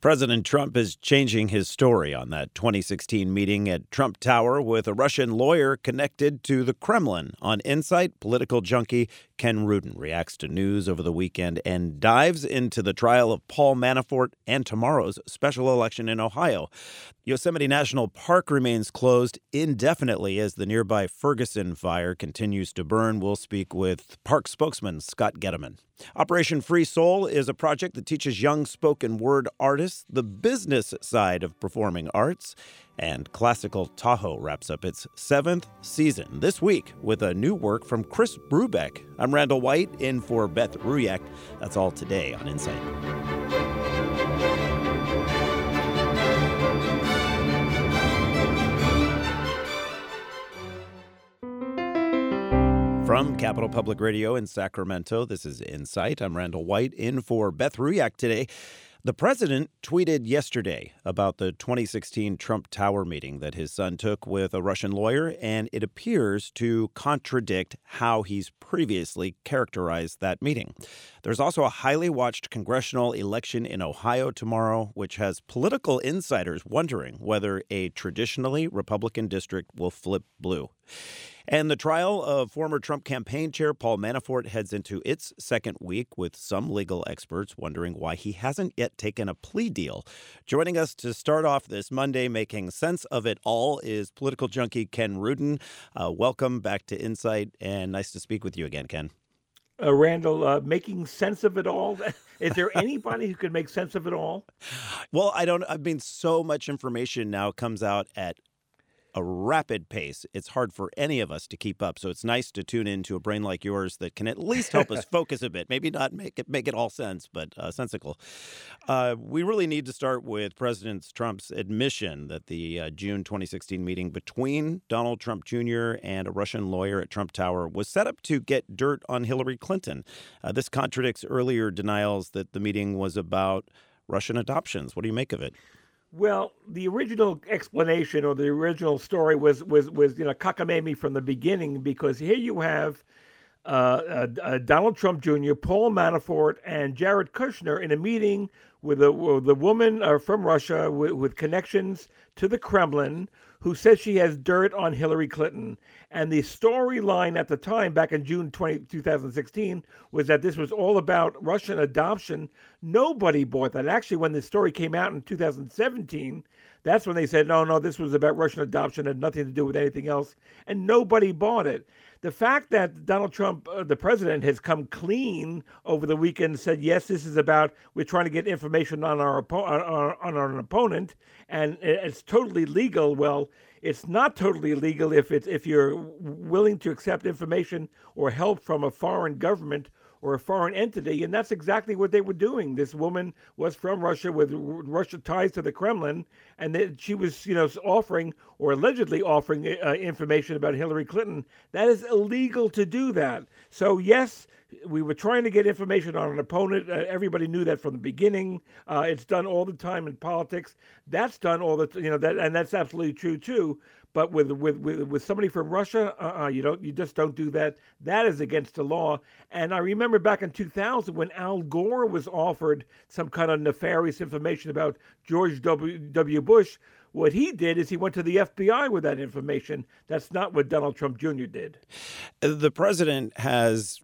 President Trump is changing his story on that 2016 meeting at Trump Tower with a Russian lawyer connected to the Kremlin. On Insight, political junkie Ken Rudin reacts to news over the weekend and dives into the trial of Paul Manafort and tomorrow's special election in Ohio. Yosemite National Park remains closed indefinitely as the nearby Ferguson fire continues to burn. We'll speak with park spokesman Scott Getteman. Operation Free Soul is a project that teaches young spoken word artists the business side of performing arts. And Classical Tahoe wraps up its 7th season this week with a new work from Chris Brubeck. I'm Randall White, in for Beth Ruyak. That's all today on Insight. From Capital Public Radio in Sacramento, this is Insight. I'm Randall White, in for Beth Ruyak today. The president tweeted yesterday about the 2016 Trump Tower meeting that his son took with a Russian lawyer, and it appears to contradict how he's previously characterized that meeting. There's also a highly watched congressional election in Ohio tomorrow, which has political insiders wondering whether a traditionally Republican district will flip blue. And the trial of former Trump campaign chair Paul Manafort heads into its second week, with some legal experts wondering why he hasn't yet taken a plea deal. Joining us to start off this Monday, making sense of it all, is political junkie Ken Rudin. Welcome back to Insight, and nice to speak with you again, Ken. Randall, making sense of it all? Is there anybody who can make sense of it all? Well, so much information now comes out at a rapid pace. It's hard for any of us to keep up. So it's nice to tune into a brain like yours that can at least help us focus a bit. Maybe not make it all sense, but sensical. We really need to start with President Trump's admission that the June 2016 meeting between Donald Trump Jr. and a Russian lawyer at Trump Tower was set up to get dirt on Hillary Clinton. This contradicts earlier denials that the meeting was about Russian adoptions. What do you make of it? Well, the original explanation or the original story was cockamamie from the beginning, because here you have Donald Trump Jr., Paul Manafort, and Jared Kushner in a meeting with a woman from Russia with connections to the Kremlin, who says she has dirt on Hillary Clinton. And the storyline at the time, back in June 2016, was that this was all about Russian adoption. Nobody bought that. Actually, when the story came out in 2017, that's when they said, no, this was about Russian adoption, had nothing to do with anything else. And nobody bought it. The fact that Donald Trump, the president, has come clean over the weekend and said, yes, this is about, we're trying to get information on our opponent, and it's totally legal. Well, it's not totally legal if you're willing to accept information or help from a foreign government or a foreign entity, and that's exactly what they were doing. This woman was from Russia with Russia ties to the Kremlin, and she was, offering or allegedly offering information about Hillary Clinton. That is illegal to do that. So yes, we were trying to get information on an opponent. Everybody knew that from the beginning. It's done all the time in politics. That's done all the and that's absolutely true too. But with somebody from Russia, you just don't do that. That is against the law. And I remember back in 2000 when Al Gore was offered some kind of nefarious information about George W. Bush. What he did is he went to the FBI with that information. That's not what Donald Trump Jr. did. The president has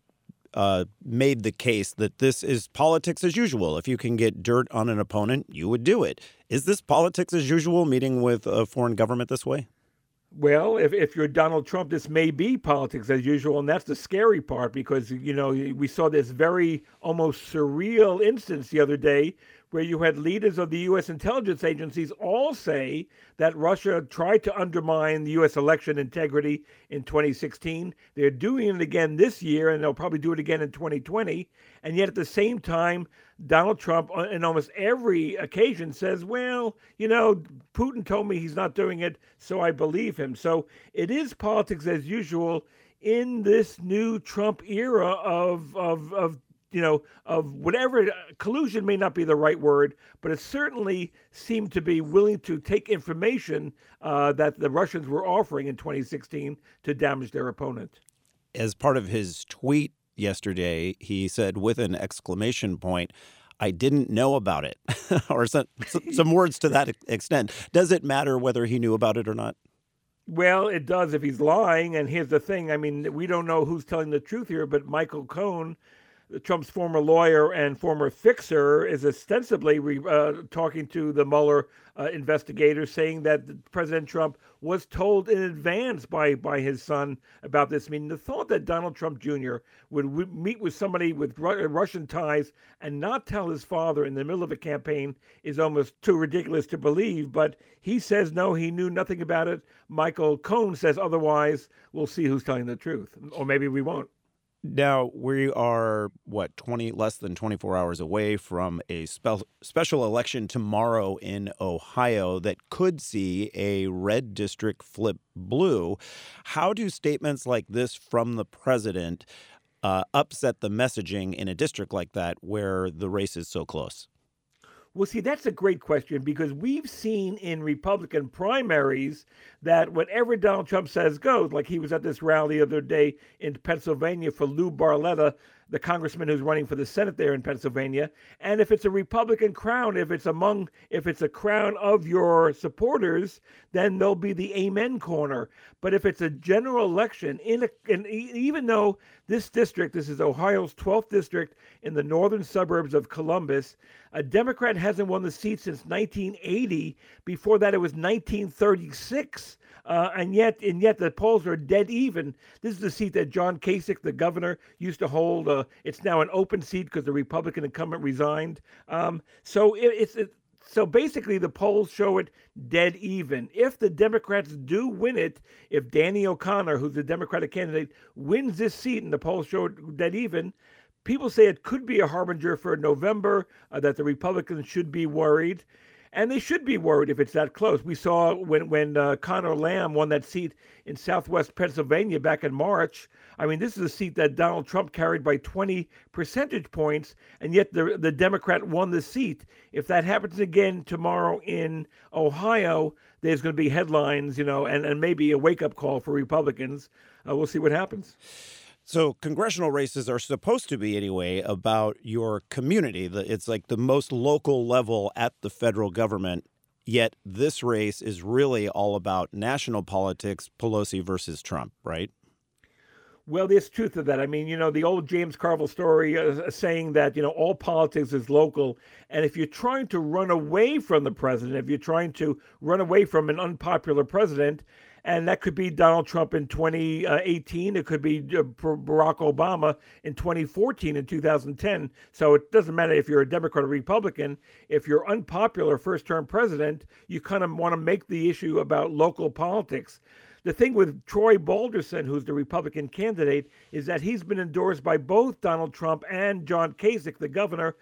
made the case that this is politics as usual. If you can get dirt on an opponent, you would do it. Is this politics as usual, meeting with a foreign government this way? Well, if you're Donald Trump, this may be politics as usual, and that's the scary part, because, we saw this very almost surreal instance the other day where you had leaders of the U.S. intelligence agencies all say that Russia tried to undermine the U.S. election integrity in 2016. They're doing it again this year, and they'll probably do it again in 2020. And yet at the same time, Donald Trump, on almost every occasion, says, well, Putin told me he's not doing it, so I believe him. So it is politics as usual in this new Trump era of whatever. Collusion may not be the right word, but it certainly seemed to be willing to take information that the Russians were offering in 2016 to damage their opponent. As part of his tweet yesterday, he said with an exclamation point, I didn't know about it, or some words to that extent. Does it matter whether he knew about it or not? Well, it does if he's lying. And here's the thing. I mean, we don't know who's telling the truth here, but Michael Cohen, Trump's former lawyer and former fixer, is ostensibly talking to the Mueller investigators, saying that President Trump was told in advance by his son about this. I mean, the thought that Donald Trump Jr. would meet with somebody with Russian ties and not tell his father in the middle of a campaign is almost too ridiculous to believe. But he says no, he knew nothing about it. Michael Cohen says otherwise. We'll see who's telling the truth, or maybe we won't. Now, we are, less than 24 hours away from a special election tomorrow in Ohio that could see a red district flip blue. How do statements like this from the president upset the messaging in a district like that where the race is so close? Well, see, that's a great question because we've seen in Republican primaries that whatever Donald Trump says goes. Like he was at this rally the other day in Pennsylvania for Lou Barletta, the congressman who's running for the Senate there in Pennsylvania. And if it's a Republican crowd, if it's a crowd of your supporters, then there'll be the amen corner. But if it's a general election, and even though this is Ohio's 12th district in the northern suburbs of Columbus, a Democrat hasn't won the seat since 1980. Before that, it was 1936. And yet the polls are dead even. This is the seat that John Kasich, the governor, used to hold. It's now an open seat because the Republican incumbent resigned. So basically, the polls show it dead even. If the Democrats do win it, if Danny O'Connor, who's the Democratic candidate, wins this seat and the polls show it dead even, people say it could be a harbinger for November, that the Republicans should be worried. And they should be worried if it's that close. We saw when Conor Lamb won that seat in southwest Pennsylvania back in March. I mean, this is a seat that Donald Trump carried by 20 percentage points, and yet the Democrat won the seat. If that happens again tomorrow in Ohio, there's going to be headlines, and maybe a wake-up call for Republicans. We'll see what happens. So congressional races are supposed to be, anyway, about your community. It's like the most local level at the federal government. Yet this race is really all about national politics, Pelosi versus Trump, right? Well, there's truth to that. I mean, the old James Carville story saying that, all politics is local. And if you're trying to run away from the president, if you're trying to run away from an unpopular president, and that could be Donald Trump in 2018. It could be Barack Obama in 2014 and 2010. So it doesn't matter if you're a Democrat or Republican. If you're unpopular first-term president, you kind of want to make the issue about local politics. The thing with Troy Balderson, who's the Republican candidate, is that he's been endorsed by both Donald Trump and John Kasich, the governor,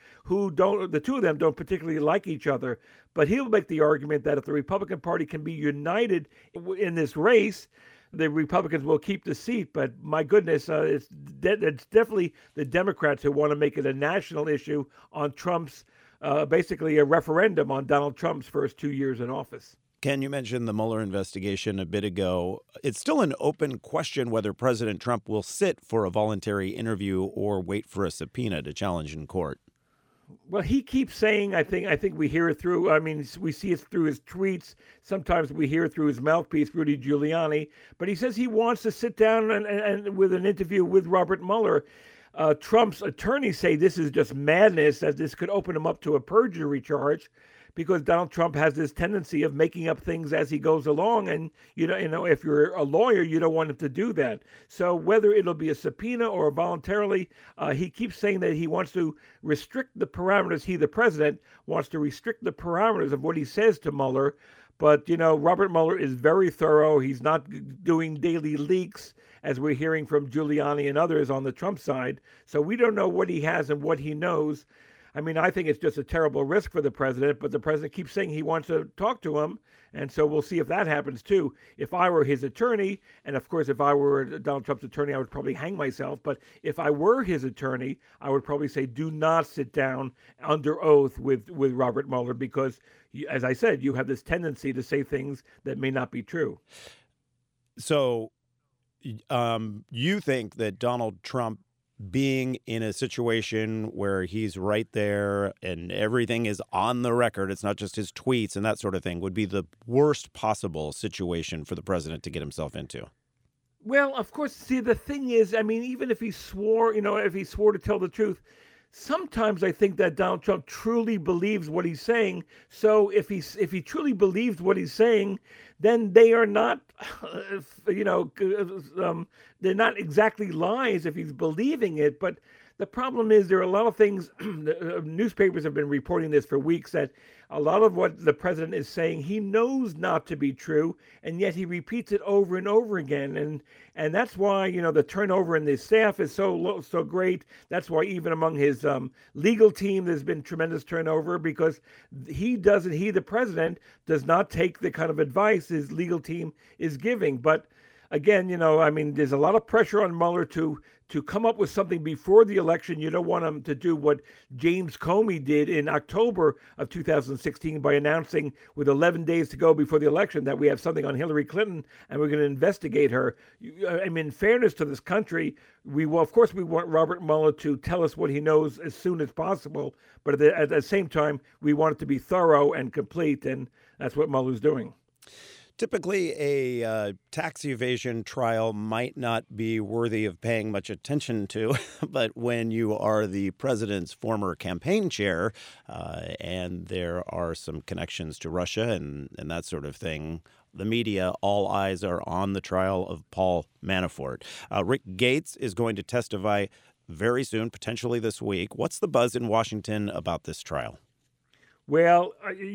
the two of them don't particularly like each other. But he'll make the argument that if the Republican Party can be united in this race, the Republicans will keep the seat. But my goodness, it's definitely the Democrats who want to make it a national issue on Trump's, basically a referendum on Donald Trump's first 2 years in office. Ken, you mentioned the Mueller investigation a bit ago. It's still an open question whether President Trump will sit for a voluntary interview or wait for a subpoena to challenge in court. Well, he keeps saying, I think we hear it through, we see it through his tweets. Sometimes we hear it through his mouthpiece, Rudy Giuliani. But he says he wants to sit down and with an interview with Robert Mueller. Trump's attorneys say this is just madness, that this could open him up to a perjury charge, because Donald Trump has this tendency of making up things as he goes along. And, if you're a lawyer, you don't want him to do that. So whether it'll be a subpoena or voluntarily, he keeps saying that he wants to restrict the parameters. He, the president, wants to restrict the parameters of what he says to Mueller. But, Robert Mueller is very thorough. He's not doing daily leaks, as we're hearing from Giuliani and others on the Trump side. So we don't know what he has and what he knows. I mean, I think it's just a terrible risk for the president, but the president keeps saying he wants to talk to him. And so we'll see if that happens, too. If I were his attorney, and of course, if I were Donald Trump's attorney, I would probably hang myself. But if I were his attorney, I would probably say, do not sit down under oath with Robert Mueller, because, as I said, you have this tendency to say things that may not be true. So you think that Donald Trump being in a situation where he's right there and everything is on the record, it's not just his tweets and that sort of thing, would be the worst possible situation for the president to get himself into? Well, of course, see, the thing is, I mean, even if he swore, if he swore to tell the truth, sometimes I think that Donald Trump truly believes what he's saying. So if he truly believes what he's saying, then they are not, they're not exactly lies if he's believing it. But the problem is there are a lot of things. Newspapers have been reporting this for weeks, that a lot of what the president is saying he knows not to be true, and yet he repeats it over and over again. And that's why the turnover in the staff is so great. That's why even among his legal team there's been tremendous turnover, because he, the president, does not take the kind of advice his legal team is giving. But again, I mean, there's a lot of pressure on Mueller to come up with something before the election. You don't want him to do what James Comey did in October of 2016 by announcing with 11 days to go before the election that we have something on Hillary Clinton and we're going to investigate her. I mean, in fairness to this country, of course we want Robert Mueller to tell us what he knows as soon as possible, but at the same time, we want it to be thorough and complete, and that's what Mueller's doing. Typically, a tax evasion trial might not be worthy of paying much attention to, but when you are the president's former campaign chair and there are some connections to Russia and that sort of thing, the media, all eyes are on the trial of Paul Manafort. Rick Gates is going to testify very soon, potentially this week. What's the buzz in Washington about this trial? Well,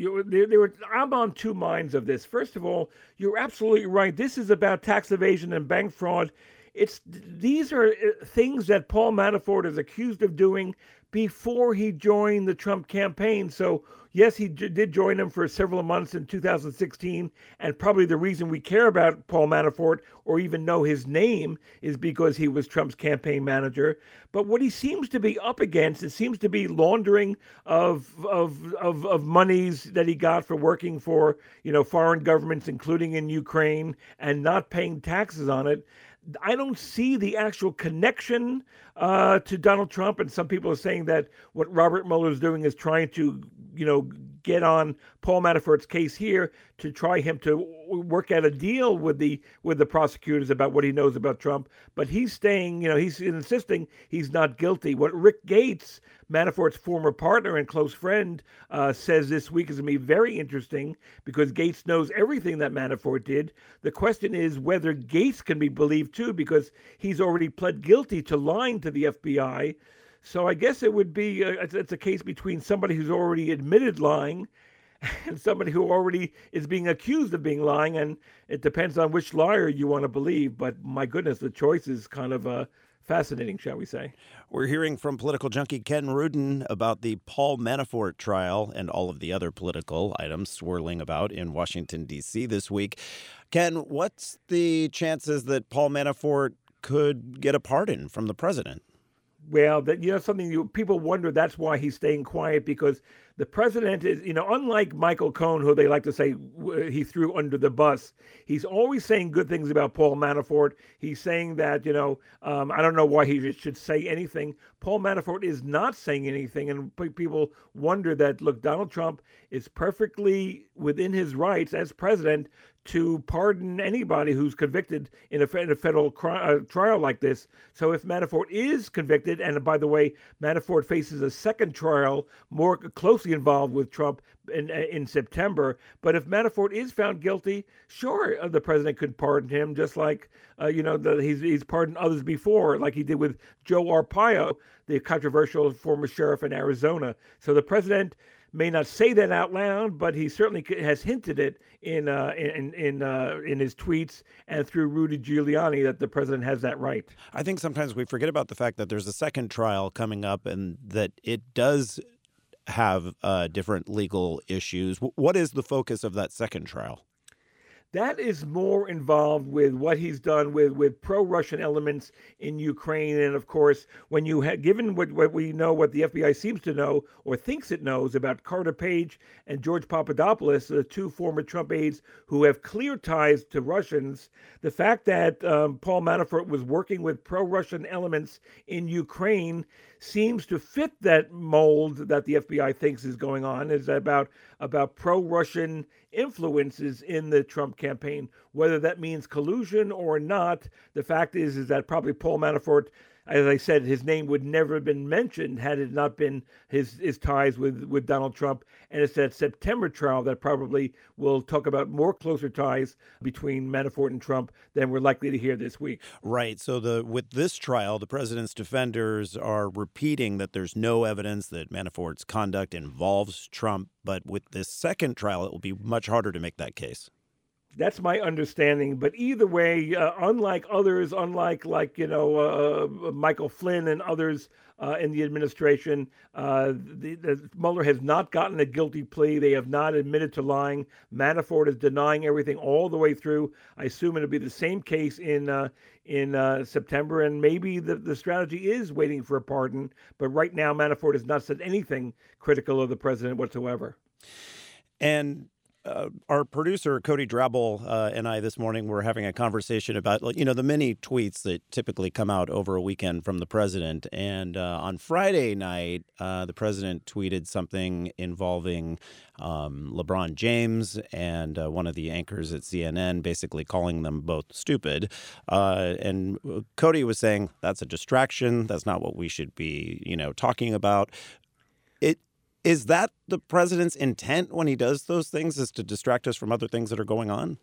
I'm on two minds of this. First of all, you're absolutely right. This is about tax evasion and bank fraud. These are things that Paul Manafort is accused of doing before he joined the Trump campaign. So, yes, he did join him for several months in 2016. And probably the reason we care about Paul Manafort or even know his name is because he was Trump's campaign manager. But what he seems to be up against, it seems to be laundering of monies that he got for working for, foreign governments, including in Ukraine, and not paying taxes on it. I don't see the actual connection to Donald Trump, and some people are saying that what Robert Mueller is doing is trying to, get on Paul Manafort's case here to try him to work out a deal with the prosecutors about what he knows about Trump. But he's staying, he's insisting he's not guilty. What Rick Gates, Manafort's former partner and close friend, says this week is going to be very interesting, because Gates knows everything that Manafort did. The question is whether Gates can be believed too, because he's already pled guilty to lying to the FBI. So I guess it would be it's a case between somebody who's already admitted lying and somebody who already is being accused of being lying, and it depends on which liar you want to believe. But my goodness, the choice is kind of fascinating, shall we say. We're hearing from political junkie Ken Rudin about the Paul Manafort trial and all of the other political items swirling about in Washington, D.C. this week. Ken, what's the chances that Paul Manafort could get a pardon from the president? Well, something people wonder, that's why he's staying quiet, because the president is, unlike Michael Cohen, who they like to say he threw under the bus, he's always saying good things about Paul Manafort. He's saying that, I don't know why he should say anything. Paul Manafort is not saying anything. And people wonder that, look, Donald Trump is perfectly within his rights as president to pardon anybody who's convicted in a federal trial like this. So if Manafort is convicted, and by the way, Manafort faces a second trial more closely involved with Trump in September. But if Manafort is found guilty, sure, the president could pardon him, just like he's pardoned others before, like he did with Joe Arpaio, the controversial former sheriff in Arizona. So the president may not say that out loud, but he certainly has hinted it in his tweets and through Rudy Giuliani that the president has that right. I think sometimes we forget about the fact that there's a second trial coming up and that it does have different legal issues. What is the focus of that second trial? That is more involved with what he's done with pro-Russian elements in Ukraine, and of course, when you have given what we know, what the FBI seems to know or thinks it knows about Carter Page and George Papadopoulos, the two former Trump aides who have clear ties to Russians, the fact that Paul Manafort was working with pro-Russian elements in Ukraine seems to fit that mold that the FBI thinks is going on, is about pro-Russian influences in the Trump campaign. Whether that means collusion or not, the fact is that probably Paul Manafort, as I said, his name would never have been mentioned had it not been his ties with Donald Trump. And it's that September trial that probably will talk about more closer ties between Manafort and Trump than we're likely to hear this week. Right. So with this trial, the president's defenders are repeating that there's no evidence that Manafort's conduct involves Trump. But with this second trial, it will be much harder to make that case. That's my understanding. But either way, unlike others, Michael Flynn and others in the administration, Mueller has not gotten a guilty plea. They have not admitted to lying. Manafort is denying everything all the way through. I assume it'll be the same case in September, and maybe the strategy is waiting for a pardon. But right now, Manafort has not said anything critical of the president whatsoever. And our producer, Cody Drabble, and I this morning were having a conversation about, the many tweets that typically come out over a weekend from the president. And on Friday night, the president tweeted something involving LeBron James and one of the anchors at CNN, basically calling them both stupid. And Cody was saying that's a distraction. That's not what we should be, talking about. Is that the president's intent when he does those things, is to distract us from other things that are going on?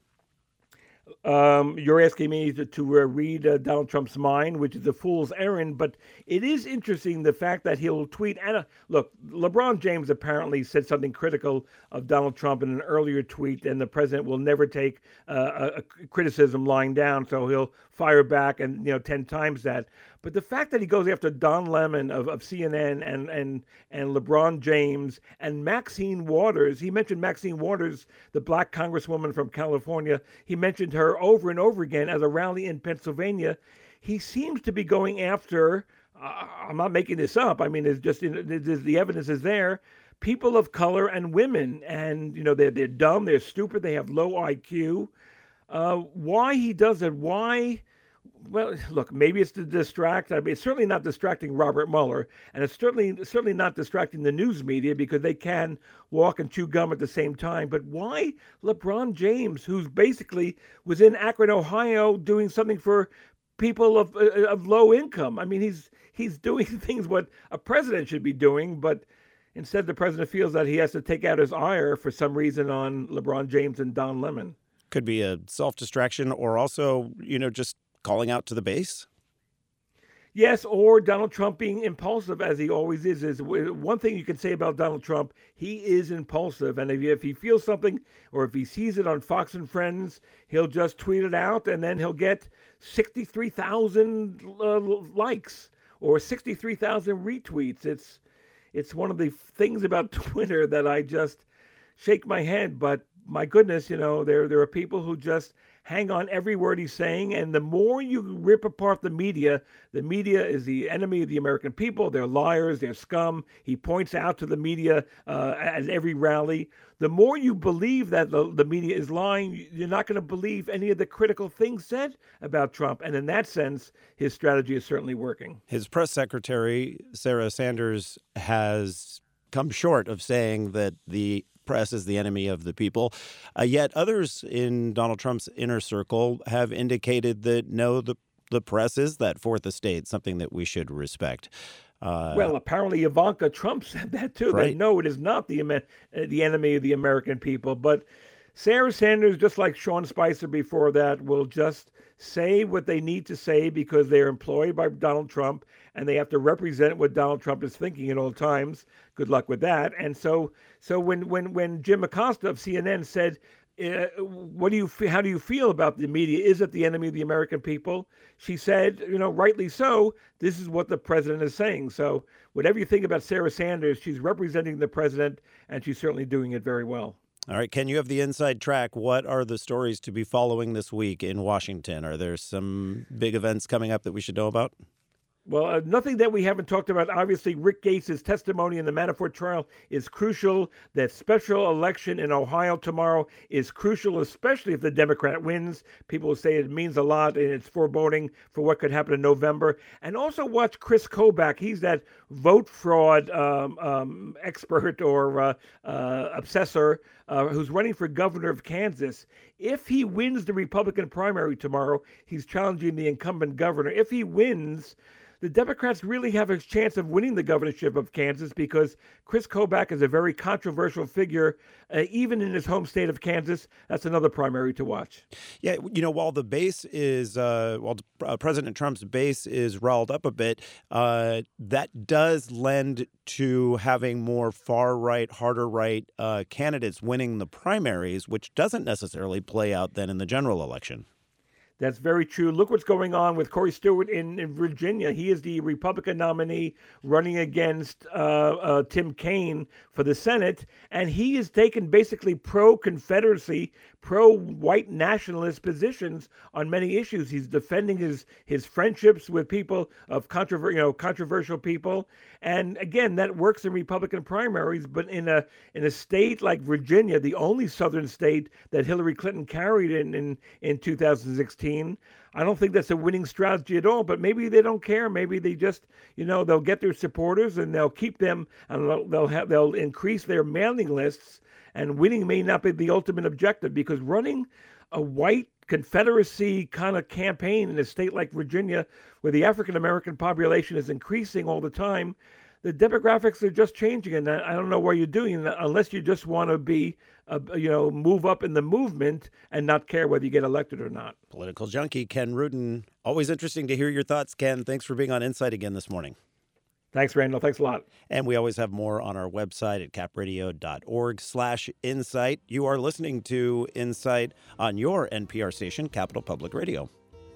You're asking me to read Donald Trump's mind, which is a fool's errand. But it is interesting the fact that he'll tweet. And look, LeBron James apparently said something critical of Donald Trump in an earlier tweet, and the president will never take a criticism lying down. So he'll fire back and 10 times that. But the fact that he goes after Don Lemon of CNN and LeBron James and Maxine Waters, he mentioned Maxine Waters, the black congresswoman from California. He mentioned her over and over again at a rally in Pennsylvania. He seems to be going after, I'm not making this up, I mean, it's just the evidence is there, people of color and women. And, they're dumb, they're stupid, they have low IQ. Why he does it, why? Well, look, maybe it's to distract. I mean, it's certainly not distracting Robert Mueller, and it's certainly not distracting the news media, because they can walk and chew gum at the same time. But why LeBron James, who's basically was in Akron, Ohio, doing something for people of low income? I mean, he's doing things what a president should be doing, but instead the president feels that he has to take out his ire for some reason on LeBron James and Don Lemon. Could be a self-distraction, or also, just calling out to the base? Yes, or Donald Trump being impulsive, as he always is. Is one thing you can say about Donald Trump. He is impulsive, and if he feels something, or if he sees it on Fox and Friends, he'll just tweet it out, and then he'll get 63,000 likes or 63,000 retweets. It's one of the things about Twitter that I just shake my head. But my goodness, there are people who just hang on every word he's saying. And the more you rip apart the media is the enemy of the American people. They're liars, they're scum. He points out to the media at every rally. The more you believe that the media is lying, you're not going to believe any of the critical things said about Trump. And in that sense, his strategy is certainly working. His press secretary, Sarah Sanders, has come short of saying that the press is the enemy of the people. Yet others in Donald Trump's inner circle have indicated that no, the press is that fourth estate, something that we should respect. Well, apparently Ivanka Trump said that too. Right. That no, it is not the enemy of the American people. But Sarah Sanders, just like Sean Spicer before that, will just say what they need to say because they're employed by Donald Trump and they have to represent what Donald Trump is thinking at all times. Good luck with that. And so when Jim Acosta of CNN said, how do you feel about the media? Is it the enemy of the American people? She said, rightly so. This is what the president is saying. So whatever you think about Sarah Sanders, she's representing the president, and she's certainly doing it very well. All right, Ken, you have the inside track. What are the stories to be following this week in Washington? Are there some big events coming up that we should know about? Well, nothing that we haven't talked about. Obviously, Rick Gates' testimony in the Manafort trial is crucial. That special election in Ohio tomorrow is crucial, especially if the Democrat wins. People will say it means a lot and it's foreboding for what could happen in November. And also watch Chris Kobach. He's that vote fraud expert or obsessor who's running for governor of Kansas. If he wins the Republican primary tomorrow, he's challenging the incumbent governor. If he wins, the Democrats really have a chance of winning the governorship of Kansas because Chris Kobach is a very controversial figure, even in his home state of Kansas. That's another primary to watch. Yeah, while the base is, President Trump's base is riled up a bit, that does lend to having more far-right, harder-right candidates winning the primaries, which doesn't necessarily play out then in the general election. That's very true. Look what's going on with Corey Stewart in Virginia. He is the Republican nominee running against Tim Kaine for the Senate, and he has taken basically pro-Confederacy, pro-white nationalist positions on many issues. He's defending his friendships with people of controversial people, and again, that works in Republican primaries. But in a state like Virginia, the only Southern state that Hillary Clinton carried in 2016. I don't think that's a winning strategy at all, but maybe they don't care. Maybe they just, they'll get their supporters and they'll keep them and they'll increase their mailing lists, and winning may not be the ultimate objective, because running a white Confederacy kind of campaign in a state like Virginia, where the African American population is increasing all the time, the demographics are just changing, and I don't know why you're doing that unless you just want to be, move up in the movement and not care whether you get elected or not. Political junkie Ken Rudin. Always interesting to hear your thoughts, Ken. Thanks for being on Insight again this morning. Thanks, Randall. Thanks a lot. And we always have more on our website at capradio.org/insight. You are listening to Insight on your NPR station, Capital Public Radio.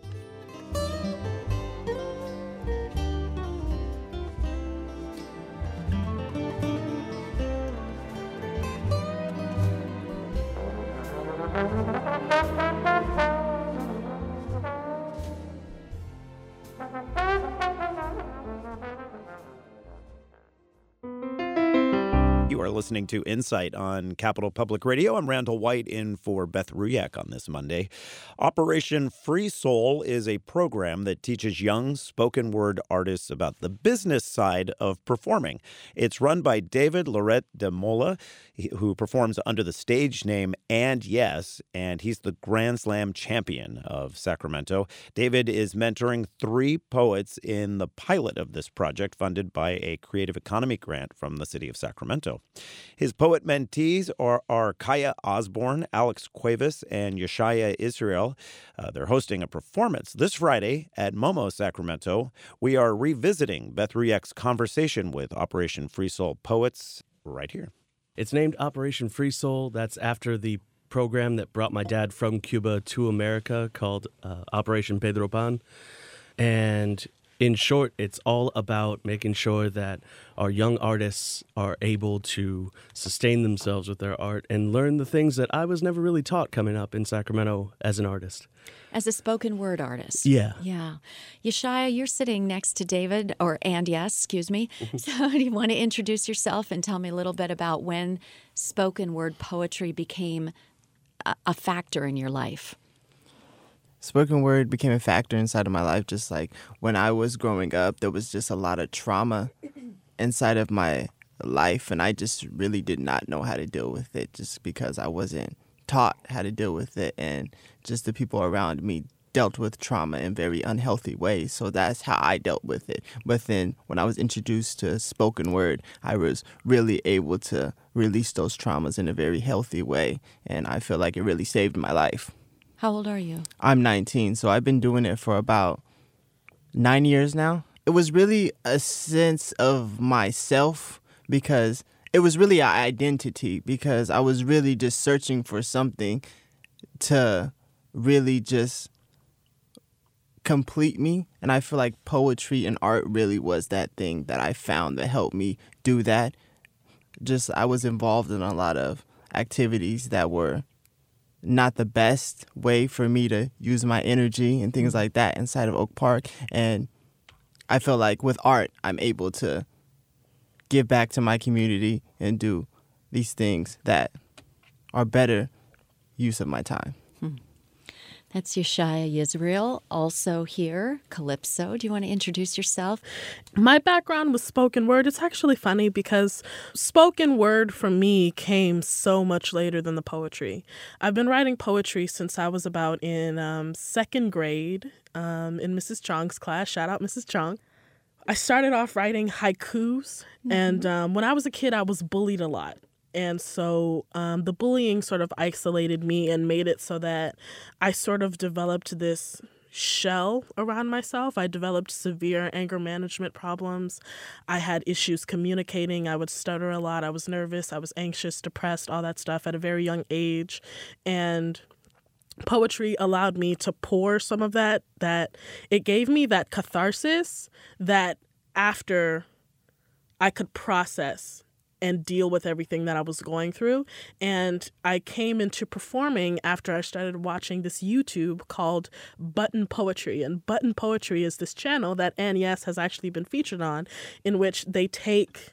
You are listening to Insight on Capital Public Radio. I'm Randall White in for Beth Ruyak on this Monday. Operation Free Soul is a program that teaches young spoken word artists about the business side of performing. It's run by David Lorette de Mola, who performs under the stage name And Yes, and he's the Grand Slam champion of Sacramento. David is mentoring 3 poets in the pilot of this project, funded by a creative economy grant from the city of Sacramento. His poet mentees are Kaya Osborne, Alex Cuevas, and Yeshaya Israel. They're hosting a performance this Friday at Momo, Sacramento. We are revisiting Beth Ruyak's conversation with Operation Free Soul poets right here. It's named Operation Free Soul. That's after the program that brought my dad from Cuba to America called Operation Pedro Pan. And in short, it's all about making sure that our young artists are able to sustain themselves with their art and learn the things that I was never really taught coming up in Sacramento as an artist. As a spoken word artist. Yeah. Yeah. Yeshaya, you're sitting next to David, And Yes, excuse me. So do you want to introduce yourself and tell me a little bit about when spoken word poetry became a factor in your life? Spoken word became a factor inside of my life. Just like when I was growing up, there was just a lot of trauma inside of my life, and I just really did not know how to deal with it just because I wasn't taught how to deal with it, and just the people around me dealt with trauma in very unhealthy ways. So that's how I dealt with it. But then when I was introduced to spoken word, I was really able to release those traumas in a very healthy way, and I feel like it really saved my life. How old are you? I'm 19, so I've been doing it for about 9 years now. It was really a sense of myself, because it was really an identity, because I was really just searching for something to really just complete me. And I feel like poetry and art really was that thing that I found that helped me do that. Just I was involved in a lot of activities that were not the best way for me to use my energy and things like that inside of Oak Park. And I feel like with art, I'm able to give back to my community and do these things that are better use of my time. That's Yeshaya Yisrael, also here. Calypso, do you want to introduce yourself? My background was spoken word. It's actually funny because spoken word for me came so much later than the poetry. I've been writing poetry since I was about in second grade in Mrs. Chong's class. Shout out Mrs. Chong. I started off writing haikus, and when I was a kid, I was bullied a lot. And so the bullying sort of isolated me and made it so that I sort of developed this shell around myself. I developed severe anger management problems. I had issues communicating. I would stutter a lot. I was nervous. I was anxious, depressed, all that stuff at a very young age. And poetry allowed me to pour some of that it gave me that catharsis that after I could process and deal with everything that I was going through. And I came into performing after I started watching this YouTube called Button Poetry. And Button Poetry is this channel that Ann Yes has actually been featured on, in which they take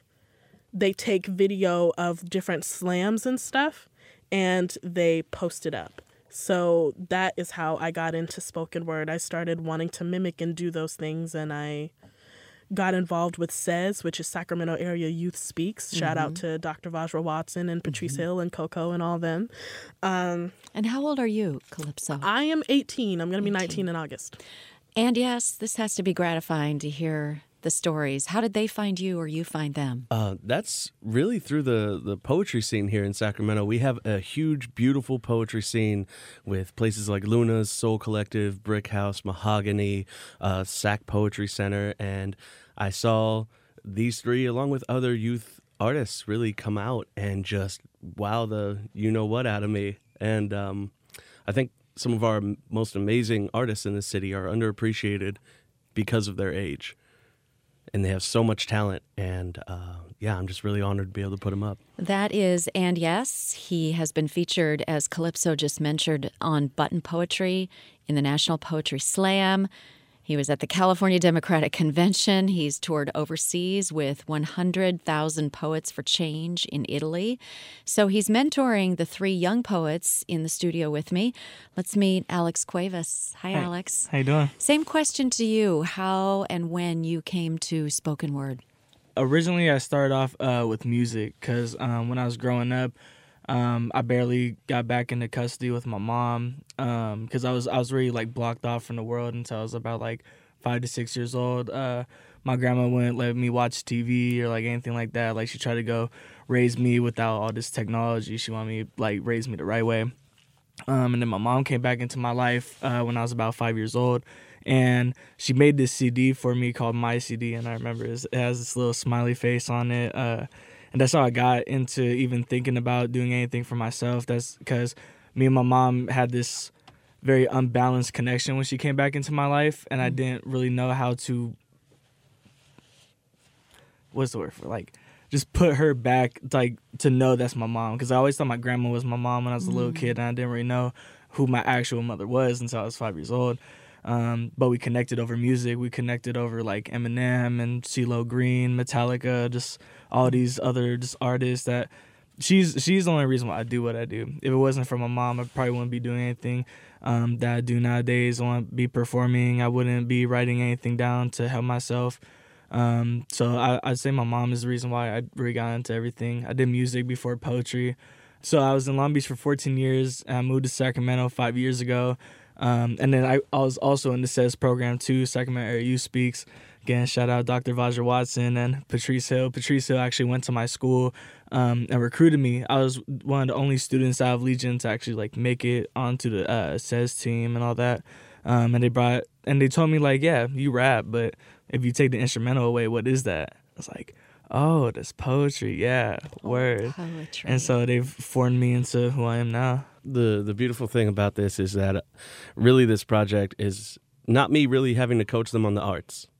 video of different slams and stuff, and they post it up. So that is how I got into spoken word. I started wanting to mimic and do those things, and I got involved with SAYS, which is Sacramento Area Youth Speaks. Shout out to Dr. Vajra Watson and Patrice Hill and Coco and all them. And how old are you, Calypso? I am 18. I'm going to be 19 in August. And yes, this has to be gratifying to hear the stories. How did they find you or you find them? That's really through the poetry scene here in Sacramento. We have a huge, beautiful poetry scene with places like Luna's, Soul Collective, Brick House, Mahogany, Sac Poetry Center, and I saw these three, along with other youth artists, really come out and just wow the you-know-what out of me. And I think some of our most amazing artists in the city are underappreciated because of their age. And they have so much talent, and I'm just really honored to be able to put them up. That is, and yes, he has been featured, as Calypso just mentioned, on Button Poetry in the National Poetry Slam. He was at the California Democratic Convention. He's toured overseas with 100,000 Poets for Change in Italy. So he's mentoring the three young poets in the studio with me. Let's meet Alex Cuevas. Hi, Alex. How you doing? Same question to you. How and when you came to spoken word? Originally, I started off with music because when I was growing up, I barely got back into custody with my mom because I was really like blocked off from the world until I was about like 5 to 6 years old. My grandma wouldn't let me watch TV or like anything like that. Like she tried to go raise me without all this technology. She wanted me like raise me the right way. And then my mom came back into my life when I was about 5 years old. And she made this CD for me called My CD. And I remember it has this little smiley face on it. And that's how I got into even thinking about doing anything for myself. That's because me and my mom had this very unbalanced connection when she came back into my life. And I didn't really know how to, what's the word for, like, just put her back, like, to know that's my mom. Because I always thought my grandma was my mom when I was a little kid. And I didn't really know who my actual mother was until I was 5 years old. But we connected over music. We connected over like Eminem and CeeLo Green, Metallica, just all these other just artists that she's the only reason why I do what I do. If it wasn't for my mom, I probably wouldn't be doing anything that I do nowadays. I wouldn't be performing. I wouldn't be writing anything down to help myself. So I'd say my mom is the reason why I really got into everything. I did music before poetry. So I was in Long Beach for 14 years. And I moved to Sacramento 5 years ago. And then I was also in the SAYS program too, Sacramento Area Youth Speaks. Again, shout out Dr. Vajra Watson and Patrice Hill. Patrice Hill actually went to my school and recruited me. I was one of the only students out of Legion to actually like make it onto the SAYS team and all that. And they told me like, yeah, you rap, but if you take the instrumental away, what is that? I was like, oh, that's poetry. Yeah, word. Poetry. And so they've formed me into who I am now. The beautiful thing about this is that really this project is not me really having to coach them on the arts.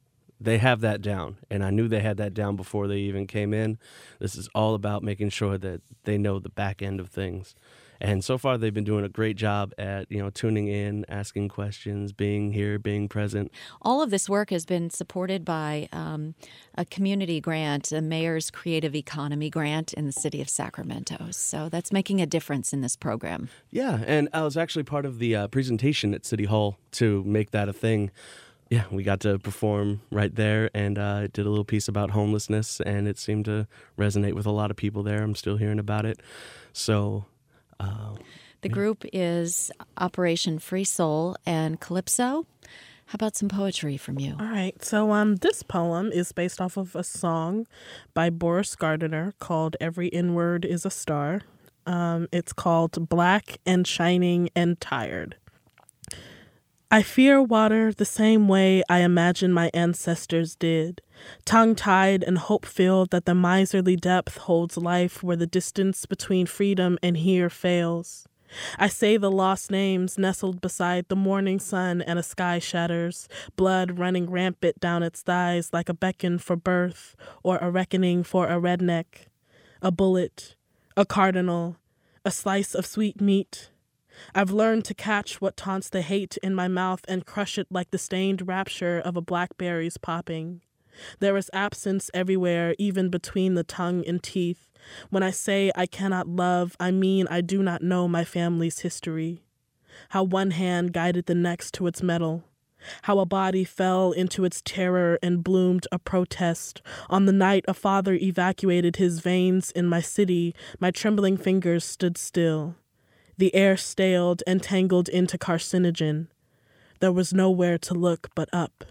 they have that down, and I knew they had that down before they even came in. This is all about making sure that they know the back end of things. And so far, they've been doing a great job at, tuning in, asking questions, being here, being present. All of this work has been supported by a community grant, a Mayor's Creative Economy grant in the city of Sacramento. So that's making a difference in this program. Yeah, and I was actually part of the presentation at City Hall to make that a thing. Yeah, we got to perform right there and did a little piece about homelessness, and it seemed to resonate with a lot of people there. I'm still hearing about it. So... the group is Operation Free Soul and Calypso. How about some poetry from you? All right. So this poem is based off of a song by Boris Gardiner called Every N-Word is a Star. It's called Black and Shining and Tired. I fear water the same way I imagine my ancestors did, tongue-tied and hope-filled that the miserly depth holds life where the distance between freedom and here fails. I say the lost names nestled beside the morning sun and a sky shatters, blood running rampant down its thighs like a beckon for birth or a reckoning for a redneck, a bullet, a cardinal, a slice of sweet meat. I've learned to catch what taunts the hate in my mouth and crush it like the stained rapture of a blackberry's popping. There is absence everywhere, even between the tongue and teeth. When I say I cannot love, I mean I do not know my family's history. How one hand guided the next to its metal. How a body fell into its terror and bloomed a protest. On the night a father evacuated his veins in my city, my trembling fingers stood still. The air staled and tangled into carcinogen. There was nowhere to look but up.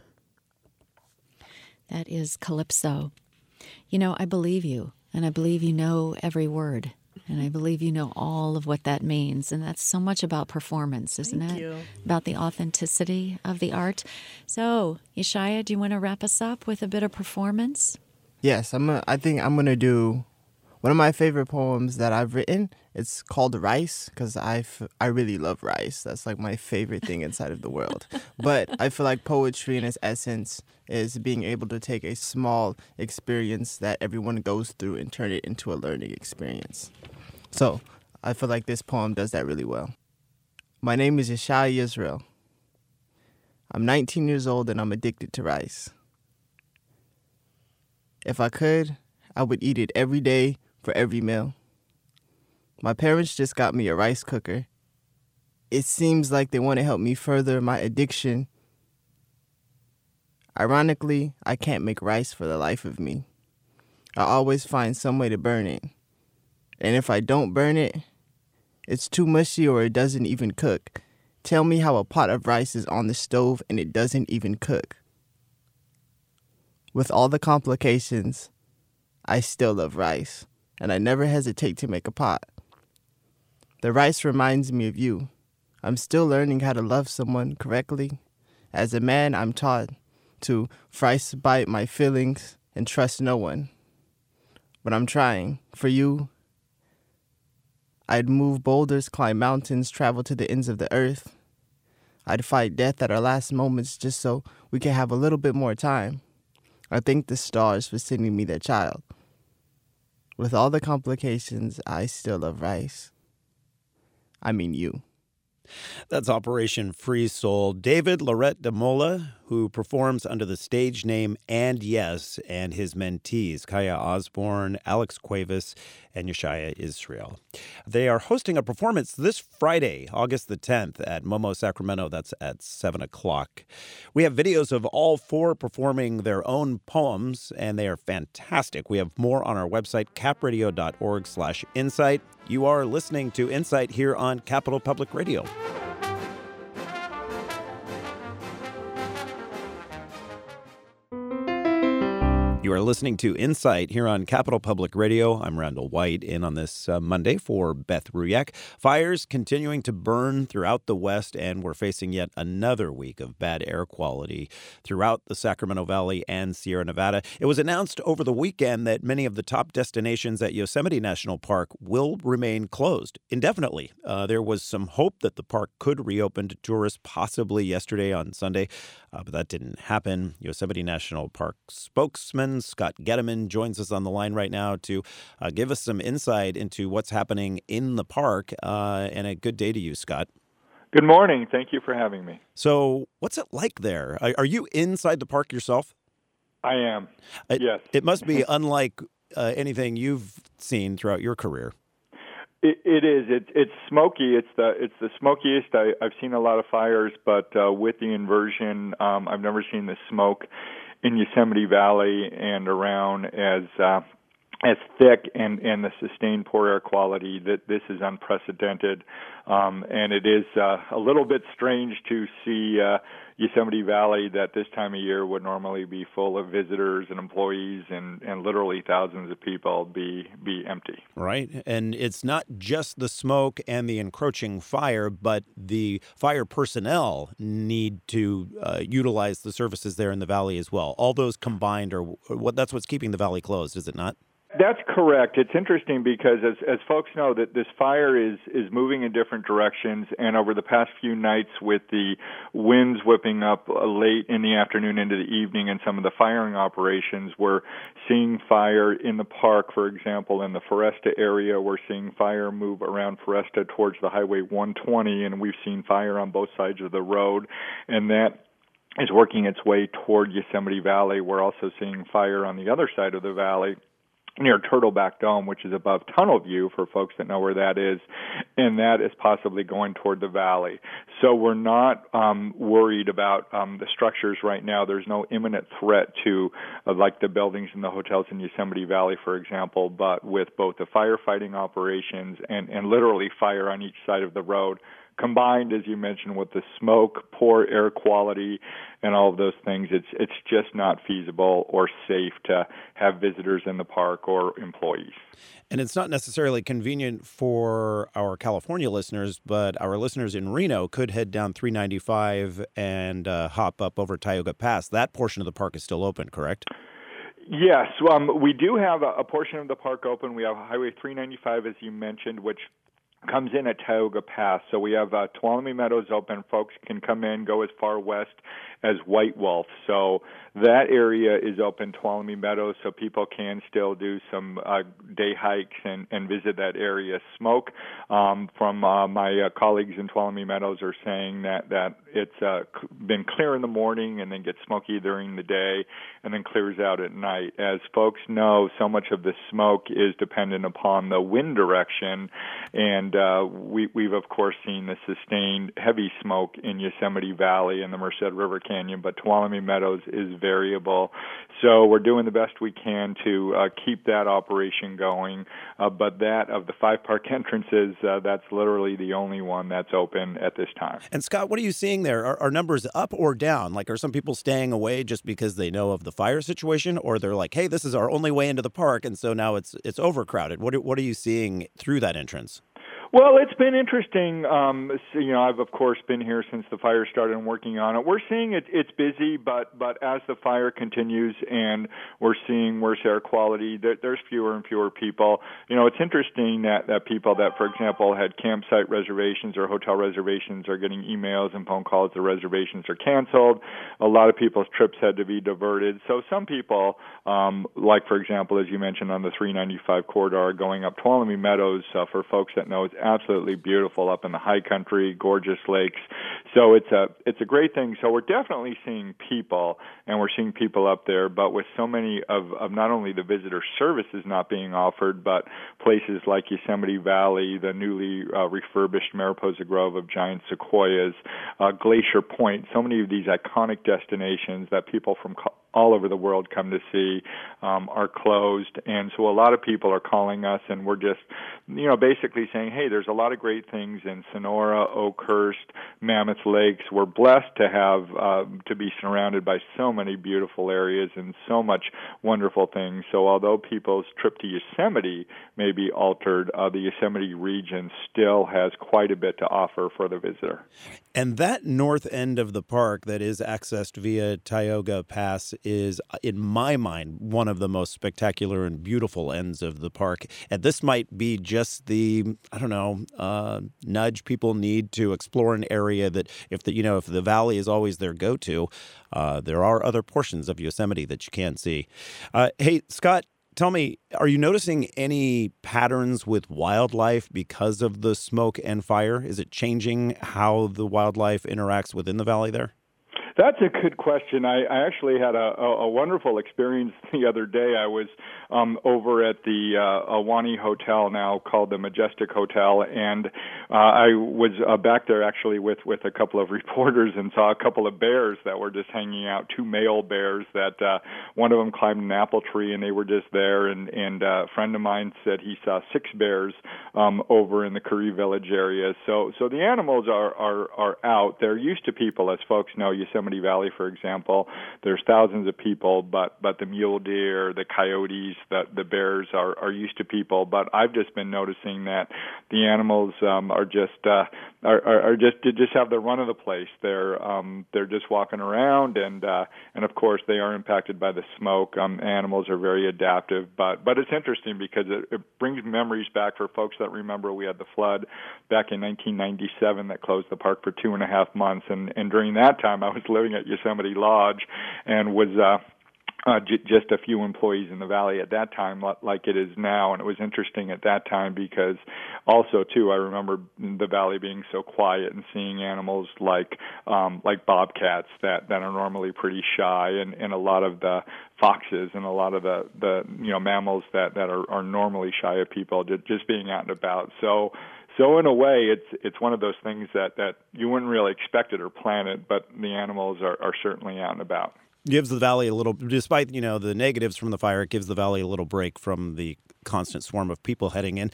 That is Calypso. I believe you, and I believe you know every word, and I believe you know all of what that means, and that's so much about performance, isn't Thank it? you. About the authenticity of the art. So, Yeshaya, do you want to wrap us up with a bit of performance? Yes, I think I'm gonna do one of my favorite poems that I've written. It's called Rice because I really love rice. That's like my favorite thing inside of the world. But I feel like poetry in its essence is being able to take a small experience that everyone goes through and turn it into a learning experience. So I feel like this poem does that really well. My name is Yeshaya Israel. I'm 19 years old and I'm addicted to rice. If I could, I would eat it every day for every meal. My parents just got me a rice cooker. It seems like they want to help me further my addiction. Ironically, I can't make rice for the life of me. I always find some way to burn it. And if I don't burn it, it's too mushy or it doesn't even cook. Tell me how a pot of rice is on the stove and it doesn't even cook. With all the complications, I still love rice, and I never hesitate to make a pot. The rice reminds me of you. I'm still learning how to love someone correctly. As a man, I'm taught to frostbite my feelings and trust no one. But I'm trying. For you, I'd move boulders, climb mountains, travel to the ends of the earth. I'd fight death at our last moments just so we could have a little bit more time. I thank the stars for sending me their child. With all the complications, I still love rice. I mean you. That's Operation Free Soul. David Lorette de Mola, who performs under the stage name And Yes, and his mentees, Kaya Osborne, Alex Cuevas, and Yeshaya Israel. They are hosting a performance this Friday, August the 10th, at Momo Sacramento. That's at 7 o'clock. We have videos of all four performing their own poems, and they are fantastic. We have more on our website, capradio.org/insight. You are listening to Insight here on Capital Public Radio. You are listening to Insight here on Capital Public Radio. I'm Randall White, in on this Monday for Beth Ruyak. Fires continuing to burn throughout the West, and we're facing yet another week of bad air quality throughout the Sacramento Valley and Sierra Nevada. It was announced over the weekend that many of the top destinations at Yosemite National Park will remain closed indefinitely. There was some hope that the park could reopen to tourists possibly yesterday on Sunday, but that didn't happen. Yosemite National Park spokesman Scott Getteman joins us on the line right now to give us some insight into what's happening in the park. And a good day to you, Scott. Good morning. Thank you for having me. So what's it like there? Are you inside the park yourself? I am, yes. It must be unlike anything you've seen throughout your career. It is. It's smoky. It's the smokiest. I've seen a lot of fires, but with the inversion, I've never seen the smoke in Yosemite Valley and around as thick and the sustained poor air quality. That this is unprecedented, and it is a little bit strange to see Yosemite Valley that this time of year would normally be full of visitors and employees and literally thousands of people be empty. Right. And it's not just the smoke and the encroaching fire, but the fire personnel need to utilize the services there in the valley as well. All those combined that's what's keeping the valley closed, is it not? That's correct. It's interesting because, as folks know, that this fire is moving in different directions, and over the past few nights, with the winds whipping up late in the afternoon into the evening, and some of the firing operations, we're seeing fire in the park. For example, in the Foresta area, we're seeing fire move around Foresta towards the Highway 120, and we've seen fire on both sides of the road, and that is working its way toward Yosemite Valley. We're also seeing fire on the other side of the valley, near Turtleback Dome, which is above Tunnel View, for folks that know where that is, and that is possibly going toward the valley. So we're not worried about the structures right now. There's no imminent threat to like the buildings and the hotels in Yosemite Valley, for example, but with both the firefighting operations and literally fire on each side of the road, combined, as you mentioned, with the smoke, poor air quality, and all of those things, it's just not feasible or safe to have visitors in the park or employees. And it's not necessarily convenient for our California listeners, but our listeners in Reno could head down 395 and hop up over Tioga Pass. That portion of the park is still open, correct? Yes, we do have a portion of the park open. We have Highway 395, as you mentioned, which comes in at Tioga Pass. So we have Tuolumne Meadows open. Folks can come in, go as far west as White Wolf. So that area is open, Tuolumne Meadows, so people can still do some day hikes and visit that area. Smoke from my colleagues in Tuolumne Meadows are saying that it's been clear in the morning and then gets smoky during the day and then clears out at night. As folks know, so much of the smoke is dependent upon the wind direction, and we've of course seen the sustained heavy smoke in Yosemite Valley and the Merced River Canyon, but Tuolumne Meadows is variable. So we're doing the best we can to keep that operation going, but that of the 5 park entrances, that's literally the only one that's open at this time. And Scott, what are you seeing there? Are numbers up or down? Like, are some people staying away just because they know of the fire situation, or they're like, hey, this is our only way into the park, and so now it's overcrowded? What are you seeing through that entrance? Well, it's been interesting. I've, of course, been here since the fire started and working on it. We're seeing it's busy, but as the fire continues and we're seeing worse air quality, there's fewer and fewer people. It's interesting that people that, for example, had campsite reservations or hotel reservations are getting emails and phone calls the reservations are canceled. A lot of people's trips had to be diverted. So some people, like, for example, as you mentioned, on the 395 corridor, going up Tuolumne Meadows, for folks that know, it's absolutely beautiful up in the high country, gorgeous lakes. So it's a great thing. So we're definitely seeing people, and we're seeing people up there, but with so many of not only the visitor services not being offered, but places like Yosemite Valley, the newly refurbished Mariposa Grove of giant sequoias, Glacier Point, so many of these iconic destinations that people from all over the world come to see are closed. And so a lot of people are calling us, and we're just, basically saying, hey, there's a lot of great things in Sonora, Oakhurst, Mammoth Lakes. We're blessed to have to be surrounded by so many beautiful areas and so much wonderful things. So although people's trip to Yosemite may be altered, the Yosemite region still has quite a bit to offer for the visitor. And that north end of the park that is accessed via Tioga Pass is, in my mind, one of the most spectacular and beautiful ends of the park. And this might be just the, nudge people need to explore an area that if the valley is always their go-to, there are other portions of Yosemite that you can't see. Hey, Scott, tell me, are you noticing any patterns with wildlife because of the smoke and fire? Is it changing how the wildlife interacts within the valley there? That's a good question. I actually had a wonderful experience the other day. I was over at the Ahwahnee Hotel, now called the Majestic Hotel, and I was back there actually with a couple of reporters and saw a couple of bears that were just hanging out, two male bears that one of them climbed an apple tree and they were just there, and a friend of mine said he saw 6 bears over in the Curry Village area. So the animals are out. They're used to people, as folks know. Yosemite Valley, for example, there's thousands of people, but the mule deer, the coyotes, the bears are used to people. But I've just been noticing that the animals are just have the run of the place. They're just walking around, and of course they are impacted by the smoke. Animals are very adaptive, but it's interesting because it brings memories back for folks that remember we had the flood back in 1997 that closed the park for 2.5 months, and during that time I was living at Yosemite Lodge and was just a few employees in the valley at that time, like it is now. And it was interesting at that time because also, too, I remember the valley being so quiet and seeing animals like bobcats that are normally pretty shy, and a lot of the foxes and a lot of the mammals that are normally shy of people just being out and about. So in a way, it's one of those things that you wouldn't really expect it or plan it, but the animals are certainly out and about. Gives the valley a little, despite the negatives from the fire, it gives the valley a little break from the constant swarm of people heading in.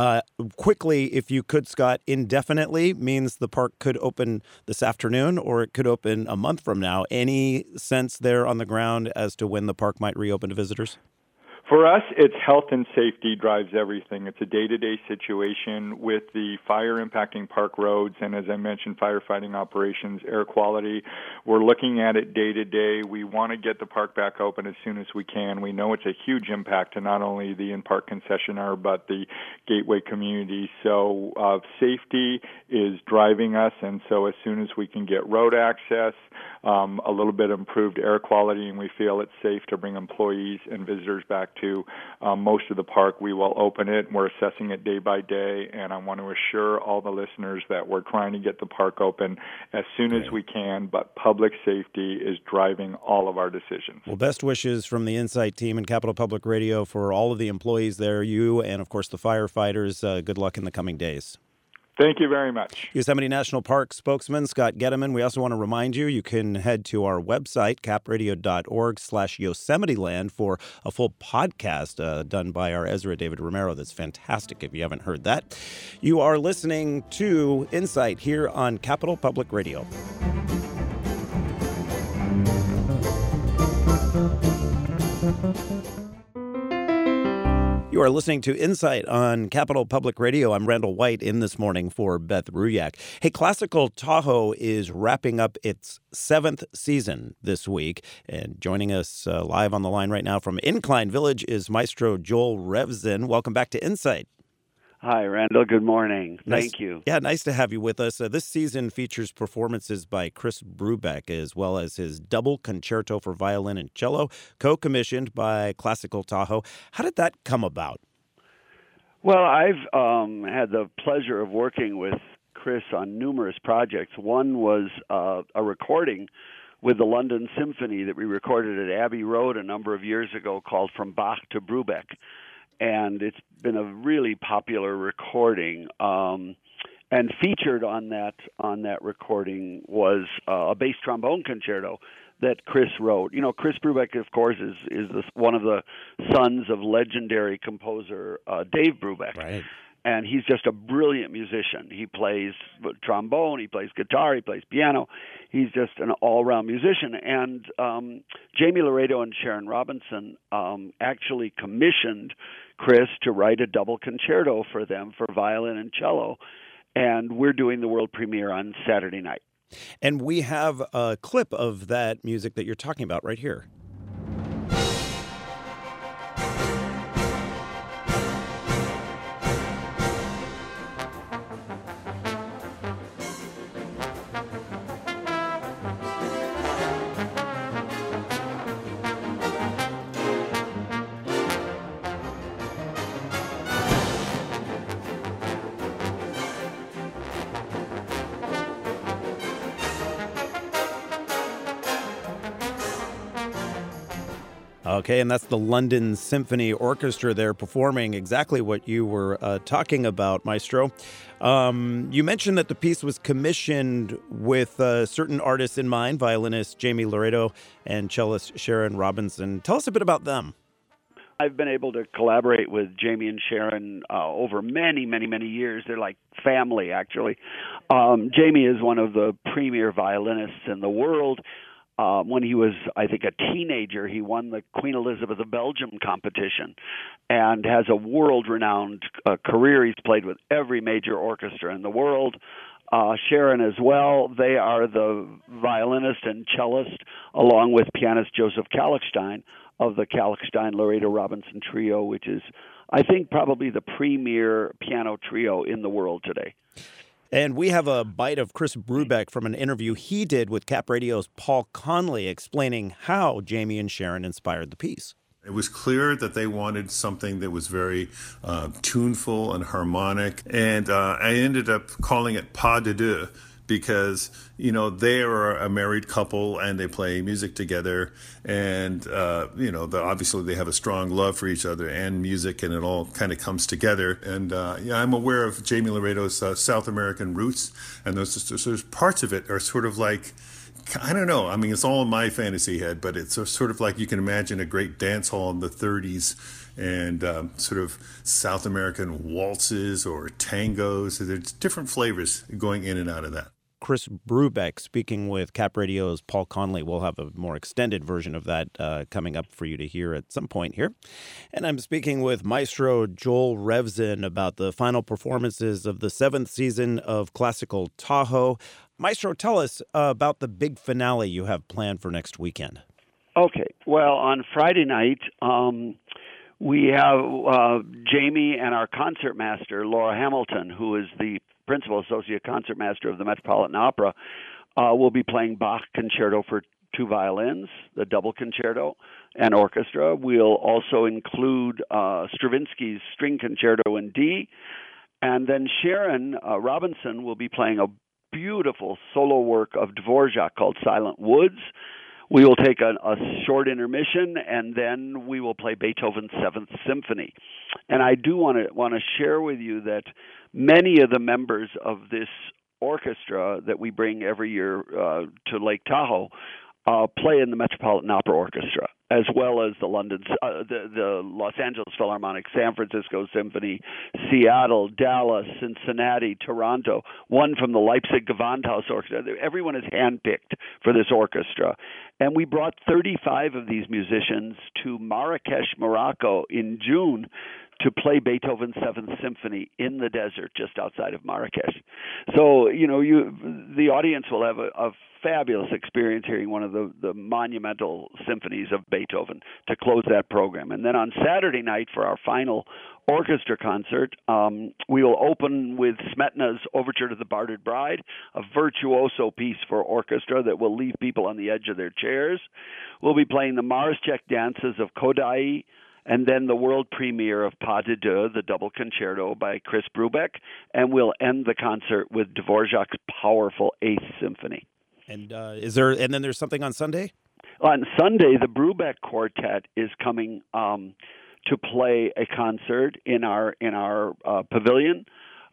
Quickly, if you could, Scott, indefinitely means the park could open this afternoon or it could open a month from now. Any sense there on the ground as to when the park might reopen to visitors? For us, it's health and safety drives everything. It's a day-to-day situation with the fire impacting park roads and, as I mentioned, firefighting operations, air quality. We're looking at it day-to-day. We want to get the park back open as soon as we can. We know it's a huge impact to not only the in-park concessionaire but the gateway community. So safety is driving us, and so as soon as we can get road access, a little bit improved air quality, and we feel it's safe to bring employees and visitors back to most of the park, we will open it. We're assessing it day by day, and I want to assure all the listeners that we're trying to get the park open as soon as we can, but public safety is driving all of our decisions. Well, best wishes from the Insight team and Capital Public Radio for all of the employees there, you and, of course, the firefighters. Good luck in the coming days. Thank you very much. Yosemite National Park spokesman Scott Getteman. We also want to remind you can head to our website, capradio.org/YosemiteLand, for a full podcast done by our Ezra David Romero. That's fantastic if you haven't heard that. You are listening to Insight here on Capital Public Radio. You are listening to Insight on Capital Public Radio. I'm Randall White in this morning for Beth Ruyak. Hey, Classical Tahoe is wrapping up its 7th season this week. And joining us live on the line right now from Incline Village is Maestro Joel Revzin. Welcome back to Insight. Hi, Randall. Good morning. Thank you. Yeah, nice to have you with us. This season features performances by Chris Brubeck, as well as his double concerto for violin and cello, co-commissioned by Classical Tahoe. How did that come about? Well, I've had the pleasure of working with Chris on numerous projects. One was a recording with the London Symphony that we recorded at Abbey Road a number of years ago called From Bach to Brubeck. And it's been a really popular recording. And featured on that recording was a bass trombone concerto that Chris wrote. You know, Chris Brubeck, of course, is one of the sons of legendary composer Dave Brubeck. Right. And he's just a brilliant musician. He plays trombone, he plays guitar, he plays piano. He's just an all-around musician. And Jamie Laredo and Sharon Robinson actually commissioned Chris to write a double concerto for them for violin and cello. And we're doing the world premiere on Saturday night. And we have a clip of that music that you're talking about right here. Okay, and that's the London Symphony Orchestra there performing exactly what you were talking about, Maestro. You mentioned that the piece was commissioned with certain artists in mind, violinist Jamie Laredo and cellist Sharon Robinson. Tell us a bit about them. I've been able to collaborate with Jamie and Sharon over many, many, many years. They're like family, actually. Jamie is one of the premier violinists in the world. When he was, I think, a teenager, he won the Queen Elizabeth of Belgium competition and has a world-renowned career. He's played with every major orchestra in the world. Sharon as well. They are the violinist and cellist, along with pianist Joseph Kalkstein of the Kalkstein-Laredo-Robinson Trio, which is, I think, probably the premier piano trio in the world today. And we have a bite of Chris Brubeck from an interview he did with Cap Radio's Paul Conley explaining how Jamie and Sharon inspired the piece. It was clear that they wanted something that was very tuneful and harmonic. And I ended up calling it Pas de Deux because, you know, they are a married couple and they play music together. And, you know, obviously they have a strong love for each other and music, and it all kind of comes together. And, yeah, I'm aware of Jamie Laredo's South American roots, and those parts of it are sort of like, I don't know. I mean, it's all in my fantasy head, but it's sort of like you can imagine a great dance hall in the 30s and sort of South American waltzes or tangos. There's different flavors going in and out of that. Chris Brubeck speaking with Cap Radio's Paul Conley. We'll have a more extended version of that coming up for you to hear at some point here. And I'm speaking with Maestro Joel Revzin about the final performances of the 7th season of Classical Tahoe. Maestro, tell us about the big finale you have planned for next weekend. Okay. Well, on Friday night, we have Jamie and our concertmaster, Laura Hamilton, who is the principal associate concertmaster of the Metropolitan Opera, will be playing Bach Concerto for 2 violins, the double concerto, and orchestra. We'll also include Stravinsky's String Concerto in D. And then Sharon Robinson will be playing a beautiful solo work of Dvorak called Silent Woods. We will take a short intermission, and then we will play Beethoven's 7th Symphony. And I do want to share with you that many of the members of this orchestra that we bring every year to Lake Tahoe play in the Metropolitan Opera Orchestra, as well as the Los Angeles Philharmonic, San Francisco Symphony, Seattle, Dallas, Cincinnati, Toronto, one from the Leipzig Gewandhaus Orchestra. Everyone is handpicked for this orchestra. And we brought 35 of these musicians to Marrakesh, Morocco in June to play Beethoven's 7th Symphony in the desert just outside of Marrakesh. So, you know, the audience will have a fabulous experience hearing one of the monumental symphonies of Beethoven to close that program. And then on Saturday night for our final orchestra concert, we will open with Smetana's Overture to the Bartered Bride, a virtuoso piece for orchestra that will leave people on the edge of their chairs. We'll be playing the Mars-Czech dances of Kodály, and then the world premiere of Pas de Deux, the double concerto by Chris Brubeck, and we'll end the concert with Dvorak's powerful 8th Symphony. And and then there's something on Sunday? On Sunday, the Brubeck Quartet is coming to play a concert in our pavilion.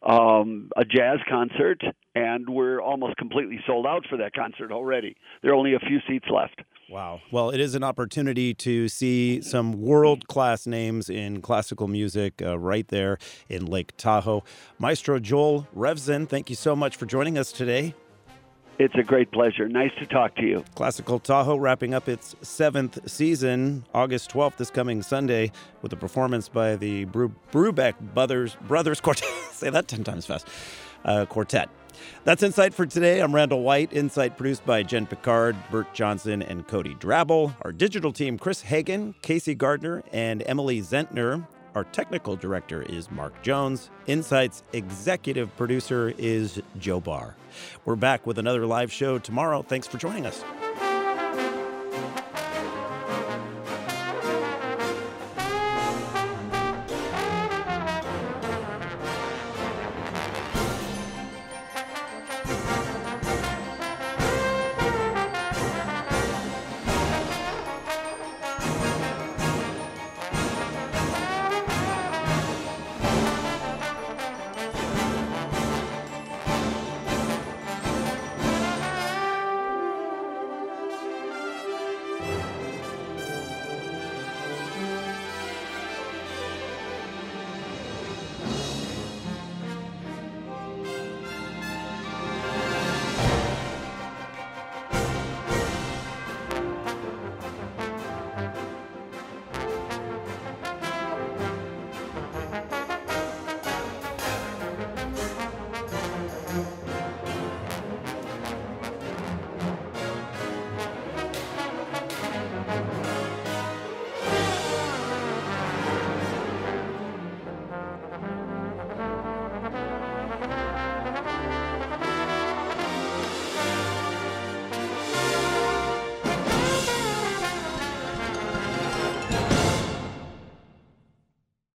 a jazz concert, and we're almost completely sold out for that concert already. There are only a few seats left. Wow. Well, it is an opportunity to see some world-class names in classical music right there in Lake Tahoe. Maestro Joel Revzin, thank you so much for joining us today. It's a great pleasure. Nice to talk to you. Classical Tahoe wrapping up its 7th season, August 12th, this coming Sunday, with a performance by the Brubeck Brothers Quartet. Say that 10 times fast. Quartet. That's Insight for today. I'm Randall White. Insight produced by Jen Picard, Bert Johnson, and Cody Drabble. Our digital team, Chris Hagen, Casey Gardner, and Emily Zentner. Our technical director is Mark Jones. Insight's executive producer is Joe Barr. We're back with another live show tomorrow. Thanks for joining us.